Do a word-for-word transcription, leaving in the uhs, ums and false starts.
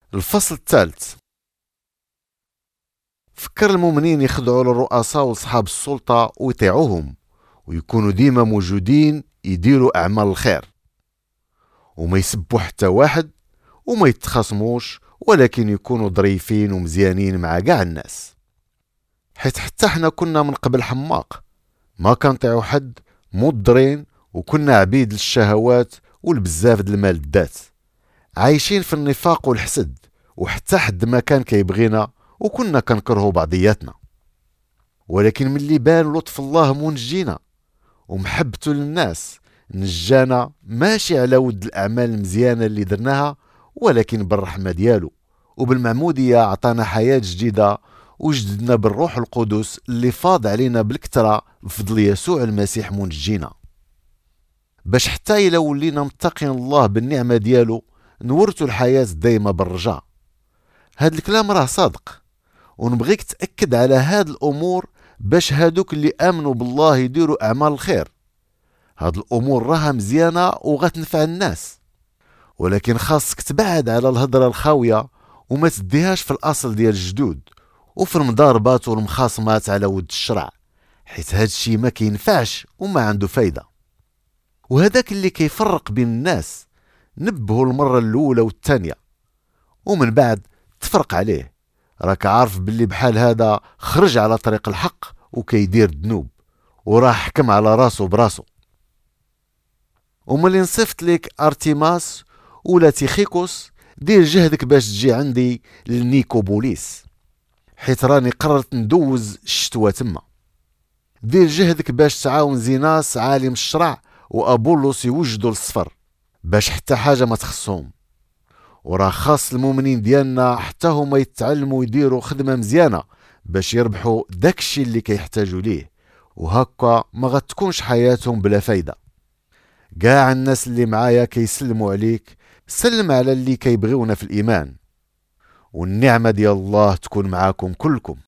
الفصل الثالث. فكر المؤمنين يخضعوا للرؤساء وصحاب السلطة ويطيعوهم، ويكونوا ديما موجودين يديروا أعمال الخير، وما يسبوا حتى واحد، وما يتخاصموش، ولكن يكونوا ظريفين ومزيانين مع كاع الناس. حيت حتى حنا كنا من قبل حماق، ما كنطيعوا حد، مضرين، وكنا عبيد للشهوات والبزاف د المال الذات، عايشين في النفاق والحسد، وحتى حد ما كان كيبغينا، وكنا كنكرهوا بعضياتنا. ولكن ملي بان لطف الله منجينا ومحبته للناس، نجانا ماشي على ود الأعمال المزيانة اللي درناها، ولكن بالرحمة ديالو، وبالمعمودية عطانا حياة جديدة، وجددنا بالروح القدس اللي فاض علينا بالكترة بفضل يسوع المسيح منجينا، باش حتى إلا ولينا متقين الله بالنعمة ديالو نورتو الحياة دايما بالرجاء. هاد الكلام راه صادق، ونبغيك تأكد على هاد الأمور باش هادوك اللي آمنوا بالله يديروا أعمال الخير. هاد الأمور راها مزيانة وغتنفع الناس، ولكن خاصك تبعد على الهضرة الخاوية وما تديهاش في الأصل ديال الجدود، وفي المضاربات والمخاصمات على ود الشرع، حيت هاد الشي ما كينفعش وما عنده فايدة. وهداك اللي كيفرق بين الناس نبهو المرة الأولى والثانية، ومن بعد تفرق عليه، راك عارف باللي بحال هذا خرج على طريق الحق وكيدير الذنوب، وراه حكم على راسو براسو. وملي نصيفط ليك ارتيماس ولا تيخيكوس، دير جهدك باش تجي عندي للنيكوبوليس، حيت راني قررت ندوز الشتوى تما. دير جهدك باش تعاون زيناس عالم الشرع وابولوس يوجدوا الصفر، باش حتى حاجه ما تخصهم. وراه خاص المؤمنين ديالنا حتى هما يتعلموا يديروا خدمه مزيانه باش يربحوا داكشي اللي كيحتاجوا ليه، وهكا ما غتكونش حياتهم بلا فايده. كاع الناس اللي معايا كيسلموا عليك، سلم على اللي كيبغيونا في الايمان، والنعمه ديال الله تكون معاكم كلكم.